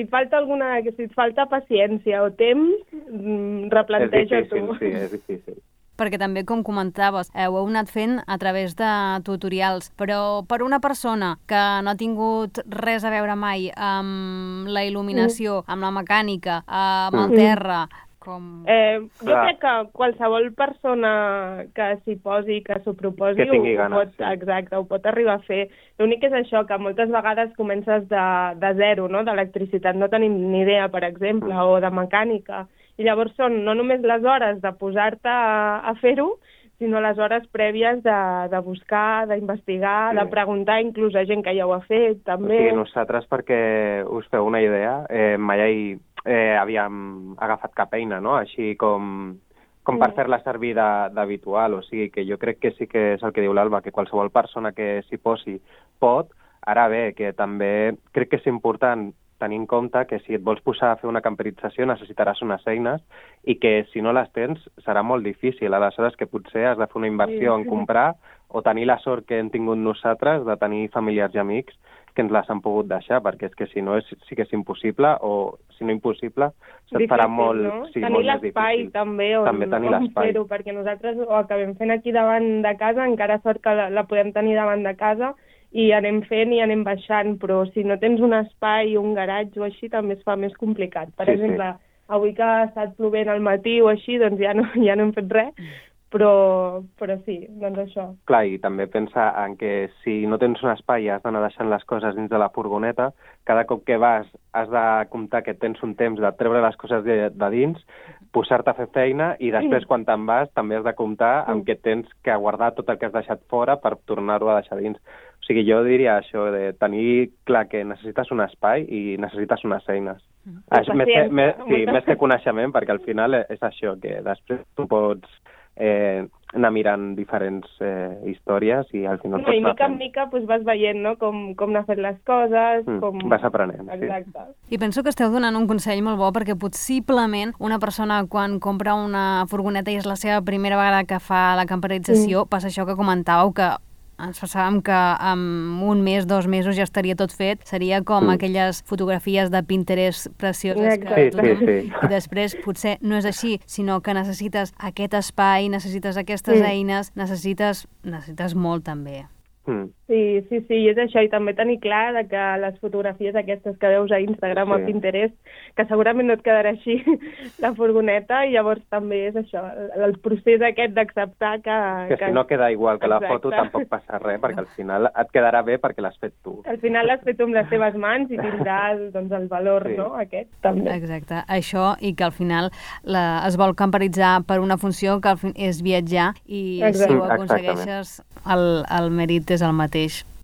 Speaker 12: et falta paciència o temps, replanteja tu.
Speaker 11: Sí, és difícil.
Speaker 1: Perquè també, com comentaves, heu anat fent a través de tutorials, però per una persona que no ha tingut res a veure mai amb la il·luminació, amb la mecànica, amb el terra, com...
Speaker 12: Jo crec que qualsevol persona que s'hi posi, que s'ho proposi,
Speaker 11: que tingui ganes,
Speaker 12: exacte, ho pot arribar a fer. L'únic és això, que moltes vegades comences de zero, no? D'electricitat no tenim ni idea, per exemple, o de mecànica. I llavors són no només les hores de posar-te a fer-ho, sinó les hores prèvies de buscar, d'investigar, de preguntar inclús a gent que ja ho ha fet, també.
Speaker 11: O sigui, nosaltres, perquè us feu una idea, mai havíem agafat cap eina, no? Així com per fer-la servir d'habitual. O sigui, que jo crec que sí que és el que diu l'Alba, que qualsevol persona que s'hi posi pot. Ara bé, que també crec que és important tenir en compte que si et vols posar a fer una camperització necessitaràs unes eines i que si no les tens serà molt difícil. Aleshores que potser has de fer una inversió en comprar o tenir la sort que hem tingut nosaltres de tenir familiars i amics que ens les han pogut deixar, perquè és que si no sí que és impossible o si no impossible se't farà molt,
Speaker 12: no?
Speaker 11: Sí,
Speaker 12: tenir
Speaker 11: molt més
Speaker 12: l'espai
Speaker 11: difícil.
Speaker 12: també
Speaker 11: tenir
Speaker 12: on
Speaker 11: l'espai.
Speaker 12: fer-ho, perquè nosaltres ho acabem fent aquí davant de casa, encara sort que la podem tenir davant de casa i anem fent i anem baixant, però si no tens un espai, un garatge o així, també es fa més complicat. Per exemple, avui que ha estat plovent al matí o així, doncs ja no hem fet res, però sí, doncs això.
Speaker 11: Clar, i també pensa en que si no tens un espai i has d'anar deixant les coses dins de la furgoneta, cada cop que vas has de comptar que tens un temps de treure les coses de dins, posar-te a fer feina i després quan te'n vas també has de comptar amb que tens que guardar tot el que has deixat fora per tornar-ho a deixar dins. O sigui, jo diria això, de tenir clar que necessites un espai i necessites unes eines. Més que coneixement, perquè al final és això, que després tu pots anar mirant diferents històries i al final
Speaker 12: I mica en mica vas veient, no? com anar fent les coses,
Speaker 11: vas aprenent.
Speaker 12: Exacte.
Speaker 1: I penso que esteu donant un consell molt bo perquè possiblement una persona quan compra una furgoneta i és la seva primera vegada que fa la camperització, passa això que comentàveu, que ens pensàvem que en 1 mes, 2 mesos ja estaria tot fet. Seria com aquelles fotografies de Pinterest precioses que tothom... I després potser no és així, sinó que necessites aquest espai, necessites aquestes eines, necessites molt també.
Speaker 12: Sí, i és això, i també tenir clar que les fotografies aquestes que veus a Instagram o a Pinterest, que segurament no et quedarà així la furgoneta, i llavors també és això, el procés aquest d'acceptar que
Speaker 11: si no queda igual que la foto tampoc passa res, perquè al final et quedarà bé perquè l'has fet tu.
Speaker 12: Al final l'has fet tu amb les teves mans i tindràs el valor, no?, aquest també.
Speaker 1: Exacte, això, i que al final es vol camperitzar per una funció que és viatjar, i si ho aconsegueixes el mèrit és el mateix.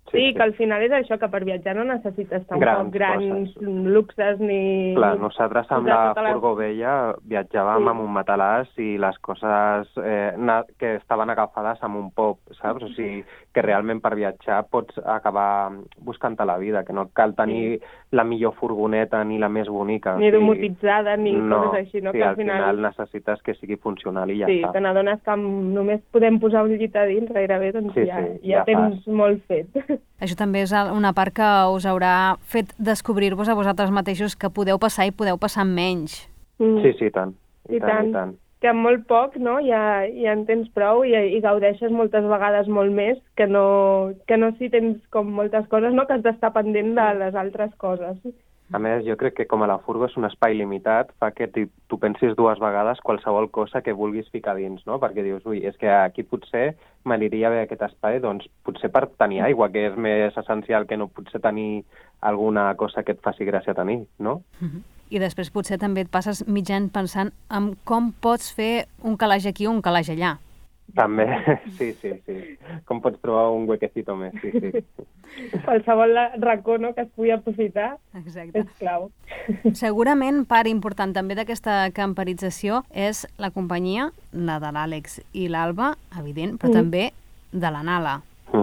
Speaker 12: Sí, que al final és això, que per viatjar no necessites tampoc grans luxes ni...
Speaker 11: Clar, nosaltres amb la furgo vella viatjàvem amb un matalàs i les coses que estaven agafades amb un pop, saps? O sigui, que realment per viatjar pots acabar buscant-te la vida, que no cal tenir la millor furgoneta ni la més bonica.
Speaker 12: Ni domotitzada, ni coses així, no?
Speaker 11: Sí, al final necessites que sigui funcional i ja està.
Speaker 12: Sí, te n'adones que només podem posar un llit a dins gairebé, doncs ja tens molt fet.
Speaker 1: Això també és una part que us haurà fet descobrir-vos a vosaltres mateixos que podeu passar i podeu passar menys.
Speaker 11: Sí, i tant. I tant.
Speaker 12: Que amb molt poc, no?, ja en tens prou i gaudeixes moltes vegades molt més que no si tens com moltes coses, no?, que has d'estar pendent de les altres coses.
Speaker 11: A més, jo crec que com a la furgo és un espai limitat, fa que tu pensis 2 vegades qualsevol cosa que vulguis ficar dins, no? Perquè dius, ui, és que aquí potser m'aniria bé aquest espai, doncs potser per tenir aigua, que és més essencial que no potser tenir alguna cosa que et faci gràcia tenir, no?
Speaker 1: I després potser també et passes mitjan pensant en com pots fer un calaix aquí o un calaix allà.
Speaker 11: També, sí. Com pots trobar un huequecito més, sí.
Speaker 12: Qualsevol racó, no?, que es pugui aprofitar.
Speaker 1: Exacte.
Speaker 12: És clau.
Speaker 1: Segurament part important també d'aquesta camperització és la companyia, la de l'Àlex i l'Alba, evident, però també de la Nala.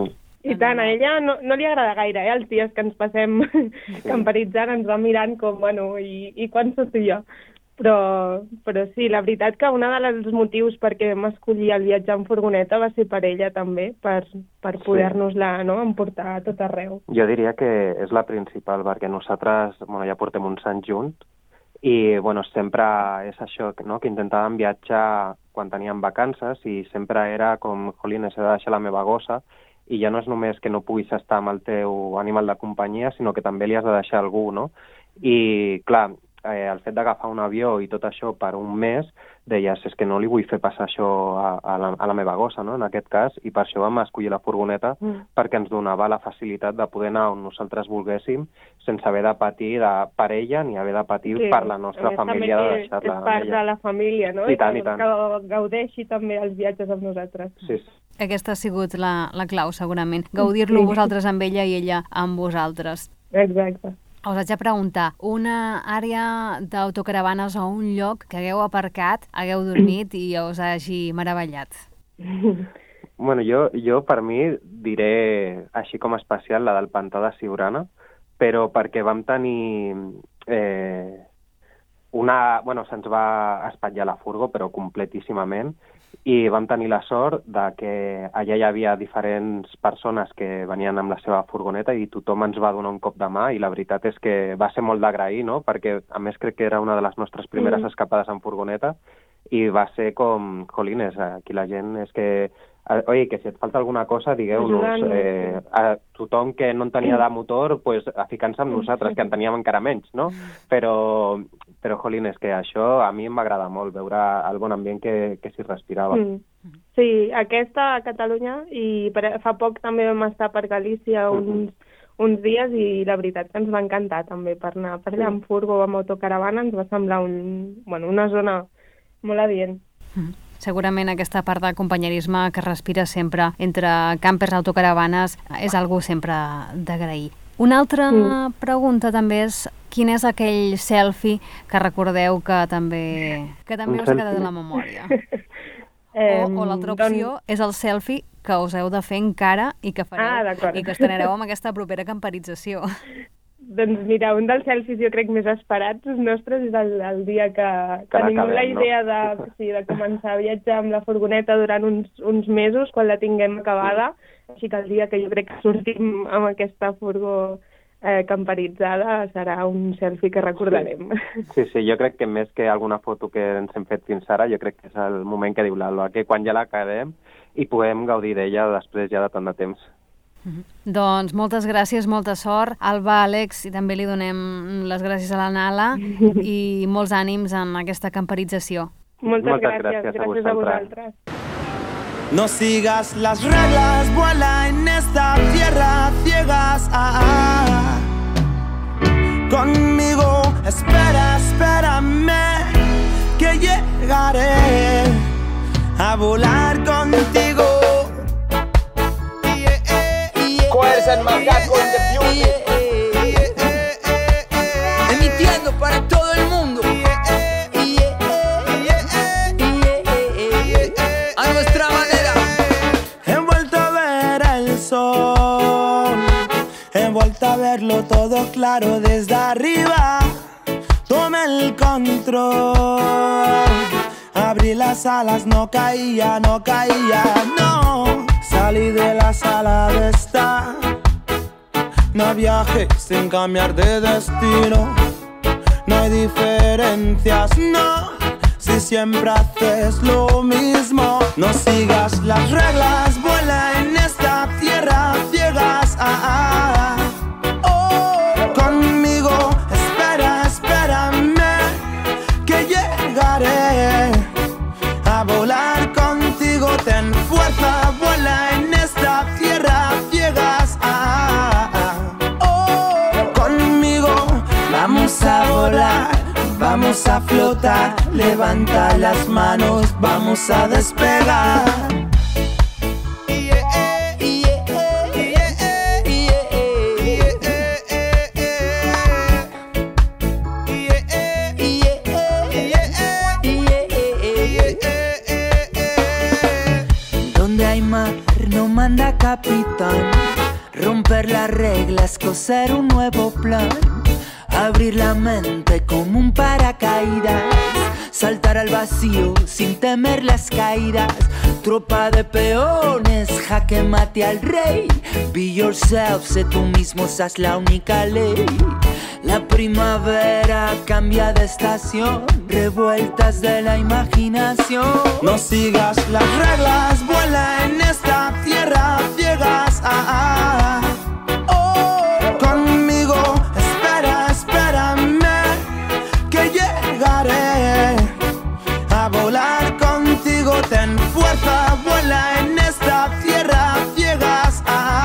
Speaker 12: I tant, a ella no li agrada gaire, els dies que ens passem camperitzant, ens va mirant com, bueno, i quan surto jo? Però sí, la veritat que un dels motius perquè vam escollir el viatge en furgoneta va ser per ella també, per poder-nos-la, no?, emportar a tot arreu.
Speaker 11: Jo diria que és la principal, perquè nosaltres ja portem uns anys junts i sempre és això, no?, que intentàvem viatjar quan teníem vacances i sempre era com, jolines, he de deixar la meva gossa, i ja no és només que no puguis estar amb el teu animal de companyia, sinó que també li has de deixar algú, no? I, clar, el fet d'agafar un avió i tot això per un mes, deies, és que no li vull fer passar això a la meva gossa, no?, en aquest cas, i per això vam escollir la furgoneta, perquè ens donava la facilitat de poder anar on nosaltres volguéssim, sense haver de patir per ella ni haver de patir per la nostra família de deixar-la.
Speaker 12: És part de la família, no?
Speaker 11: I tant.
Speaker 12: Que gaudeixi també els viatges amb nosaltres.
Speaker 11: Sí.
Speaker 1: Aquesta ha sigut la clau, segurament. Gaudir-lo vosaltres amb ella i ella amb vosaltres.
Speaker 12: Exacte.
Speaker 1: Us haig de preguntar, una àrea d'autocaravanes o un lloc que hagueu aparcat, hagueu dormit i us hagi meravellat?
Speaker 11: Bueno, jo per mi diré així com especial la del pantà de Siurana, però perquè vam tenir se'ns va espatllar la furgo, però completíssimament, i vam tenir la sort de que allà hi havia diferents persones que venien amb la seva furgoneta i tothom ens va donar un cop de mà i la veritat és que va ser molt d'agrair, no?, perquè a més crec que era una de les nostres primeres escapades en furgoneta i va ser com, jolines, aquí la gent és que, oi, que si et falta alguna cosa, digueu-nos, a tothom que no en tenia de motor, pues, a ficar-se amb nosaltres, que en teníem encara menys, no? Però jolines, que això a mi m'agrada molt, veure el bon ambient que s'hi respirava.
Speaker 12: Sí, aquesta a Catalunya, i fa poc també vam estar per Galícia uns dies i la veritat que ens va encantar també per anar per allà amb furgo o amb autocaravana, ens va semblar una zona molt adient.
Speaker 1: Segurament aquesta part del companyerisme que respira sempre entre campers, autocaravanes, és algo sempre d'agrair. Una altra pregunta també és quin és aquell selfie que recordeu que també us ha quedat a la memòria? O l'altra opció és el selfie que us heu de fer encara i que fareu i que estrenareu amb aquesta propera camperització.
Speaker 12: Doncs mira, un dels selfies jo crec més esperats nostres és el dia que tenim la idea de començar a viatjar amb la furgoneta durant uns mesos, quan la tinguem acabada. Així que el dia que jo crec que sortim amb aquesta furgo camperitzada serà un selfie que recordarem.
Speaker 11: Sí, jo crec que més que alguna foto que ens hem fet fins ara, jo crec que és el moment que diu l'Alba, que quan ja l'acabem i puguem gaudir d'ella després ja de tant de temps.
Speaker 1: Doncs moltes gràcies, molta sort. Alba, Àlex, i també li donem les gràcies a la Nala i molts ànims en aquesta camperització.
Speaker 12: Moltes gràcies a vosaltres.
Speaker 8: No sigas las reglas, vuela en esta tierra ciegas. Conmigo, espérame, que llegaré a volar contigo.
Speaker 13: and Macaco in the building. Emitiendo para todo el mundo. A nuestra manera.
Speaker 14: He vuelto a ver el sol, he vuelto a verlo todo claro desde arriba. Tomé el control, abrí las alas, no caía, no. Salí de la sala de estar, no viajé sin cambiar de destino. No hay diferencias, no, si siempre haces lo mismo. No sigas las reglas, vuela en esta tierra ciegas. Conmigo, espérame, que llegaré a volar contigo. Ten fuerza, vuela en esta tierra ciegas. Conmigo, vamos a volar, vamos a flotar. Levanta las manos, vamos a despegar. Donde hay mar no manda capitán. Romper las reglas, coser un nuevo plan. Abrir la mente como un paracaídas. Saltar al vacío sin temer las caídas. Tropa de peones, jaque mate al rey. Be yourself, sé tú mismo, sos la única ley. La primavera cambia de estación, revueltas de la imaginación. No sigas las reglas, vuela en esta tierra ciegas. Conmigo, espérame, que llegaré a volar contigo. Ten fuerza, vuela en esta tierra ciegas.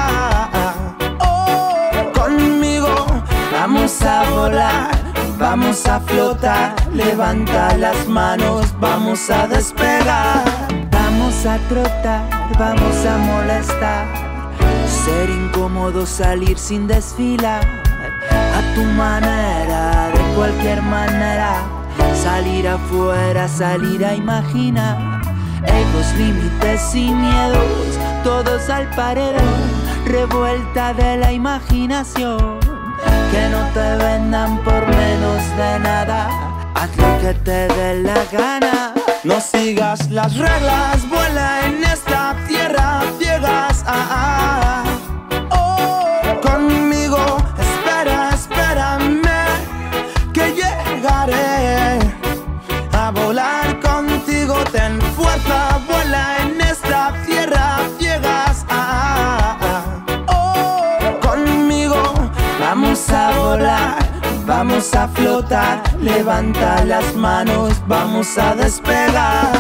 Speaker 14: Conmigo, vamos a volar, vamos a flotar. Levanta las manos, vamos a despegar. Vamos a trotar, vamos a molestar. Ser incómodo, salir sin desfilar. A tu manera, de cualquier manera. Salir afuera, salir a imaginar. Egos, límites y miedos, todos al paredón. Revuelta de la imaginación. Que no te vendan por menos de nada. Haz lo que te dé la gana. No sigas las reglas, vuela en esta tierra ciegas. Conmigo, espérame, que llegaré a volar contigo. Ten fuerza, vuela en esta tierra ciegas. Conmigo, vamos a volar, vamos a flotar. Levanta las manos, vamos a despegar.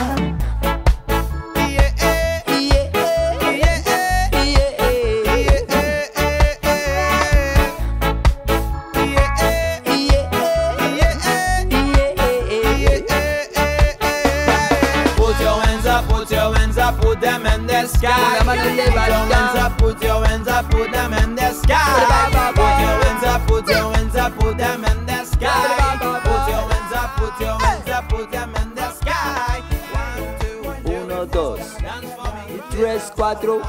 Speaker 13: Put them in the sky. Put your hands up, put them in the sky. Put your hands up, put your hands up, put them in the sky. Put your hands up, put your hands up, put them in the sky. 1, 2, 3, 4.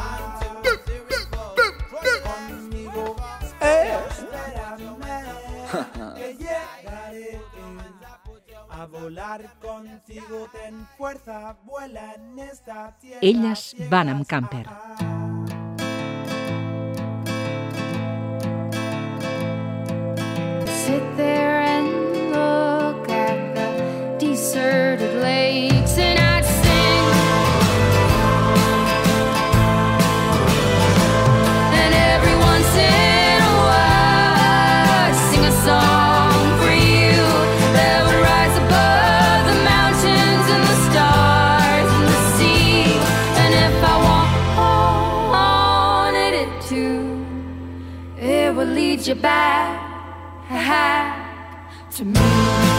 Speaker 14: A volar contigo, ten fuerza, vuela en esta tierra.
Speaker 3: Elles van amb camper.
Speaker 6: Sit there and look at the deserted lakes, and I'd sing. And every once in a while I'd sing a song for you that would rise above the mountains and the stars and the sea. And if I wanted it to, it would lead you back to me.